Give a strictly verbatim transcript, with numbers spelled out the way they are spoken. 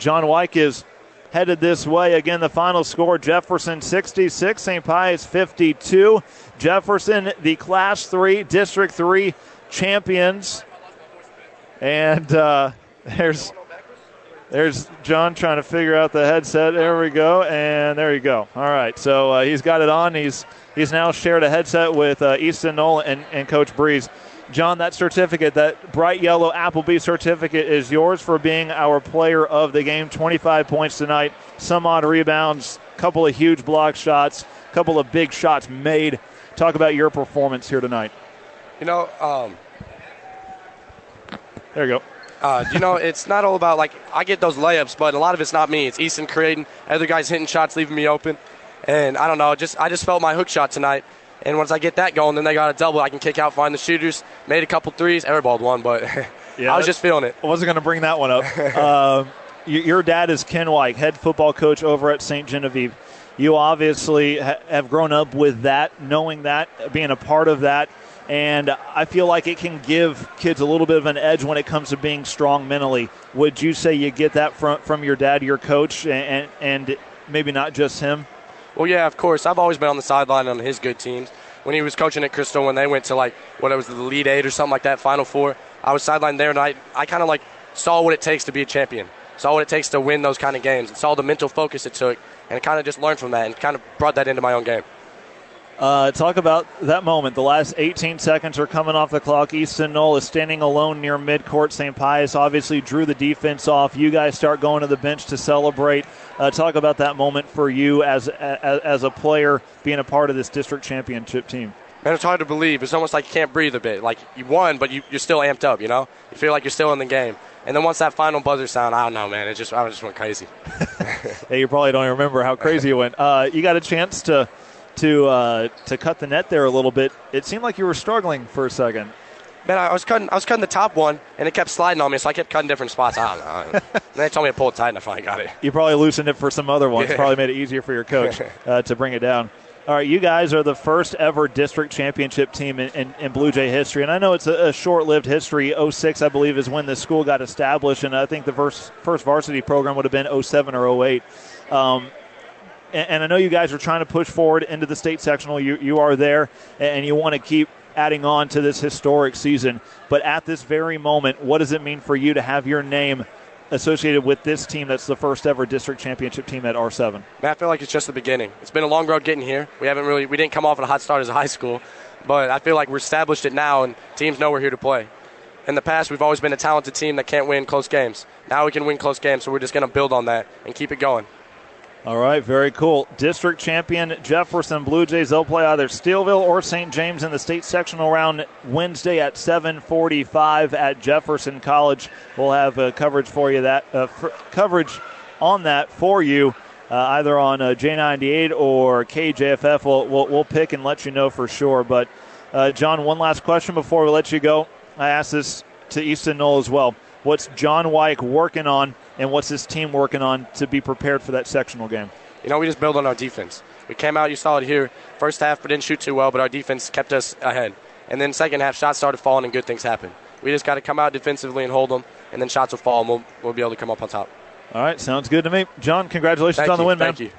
John Wyke is headed this way. Again, the final score, Jefferson sixty-six, Saint Pius fifty-two. Jefferson, the Class three, District three champions. And uh, there's there's John trying to figure out the headset. There we go, and there you go. All right, so uh, he's got it on. He's he's now shared a headset with uh, Easton Knoll and, and Coach Breeze. John, that certificate, that bright yellow Appleby certificate is yours for being our player of the game. twenty-five points tonight, some odd rebounds, couple of huge block shots, couple of big shots made. Talk about your performance here tonight. You know, um, there you go. Uh, you know, it's not all about, like, I get those layups, but a lot of it's not me. It's Easton creating, other guys hitting shots, leaving me open. And I don't know, just I just felt my hook shot tonight. And once I get that going, then they got a double. I can kick out, find the shooters, made a couple threes, airballed one, but yeah, I was just feeling it. I wasn't going to bring that one up. uh, your dad is Ken Wyke, head football coach over at Saint Genevieve. You obviously ha- have grown up with that, knowing that, being a part of that. And I feel like it can give kids a little bit of an edge when it comes to being strong mentally. Would you say you get that from from your dad, your coach, and and maybe not just him? Well, yeah, of course. I've always been on the sideline on his good teams. When he was coaching at Crystal, when they went to, like, what it was, the Elite Eight or something like that, Final Four, I was sidelined there, and I, I kind of, like, saw what it takes to be a champion, saw what it takes to win those kind of games, and saw the mental focus it took, and I kind of just learned from that and kind of brought that into my own game. Uh, talk about that moment. The last eighteen seconds are coming off the clock. Easton Knoll is standing alone near midcourt. Saint Pius obviously drew the defense off. You guys start going to the bench to celebrate. Uh, talk about that moment for you as, as as a player being a part of this district championship team. Man, it's hard to believe. It's almost like you can't breathe a bit. Like, you won, but you, you're still amped up, you know? You feel like you're still in the game. And then once that final buzzer sound, I don't know, man. It just I just went crazy. Hey, you probably don't even remember how crazy it went. Uh, you got a chance to to uh, to cut the net there a little bit. It seemed like you were struggling for a second. Man, I was cutting I was cutting the top one, and it kept sliding on me, so I kept cutting different spots. I don't know. And they told me to pull it tight, and I finally got it. You probably loosened it for some other ones. Yeah. Probably made it easier for your coach uh, to bring it down. All right, you guys are the first ever district championship team in, in, in Blue Jay history, and I know it's a, a short-lived history. oh six, I believe, is when the school got established, and I think the first, first varsity program would have been oh seven or oh eight. Um, and, and I know you guys are trying to push forward into the state sectional. You, you are there, and you want to keep adding on to this historic season. But at this very moment, what does it mean for you to have your name associated with this team that's the first ever district championship team at R seven? Man, I feel like it's just the beginning. It's been a long road getting here. We haven't really, we didn't come off at a hot start as a high school, but I feel like we're established it now, and teams know we're here to play. In the past, we've always been a talented team that can't win close games. Now we can win close games, so we're just going to build on that and keep it going. All right, very cool. District champion Jefferson Blue Jays. They'll play either Steelville or Saint James in the state sectional round Wednesday at seven forty-five at Jefferson College. We'll have uh, coverage for you that uh, for, coverage on that for you uh, either on uh, J ninety-eight or K J F F. We'll, we'll we'll pick and let you know for sure. But uh, John, one last question before we let you go. I asked this to Easton Knoll as well. What's John Wyke working on, and what's his team working on to be prepared for that sectional game? You know, we just build on our defense. We came out, you saw it here, first half, but didn't shoot too well, but our defense kept us ahead. And then second half, shots started falling and good things happened. We just got to come out defensively and hold them, and then shots will fall, and we'll, we'll be able to come up on top. All right, sounds good to me. John, congratulations Thank on the you. win, man. Thank you.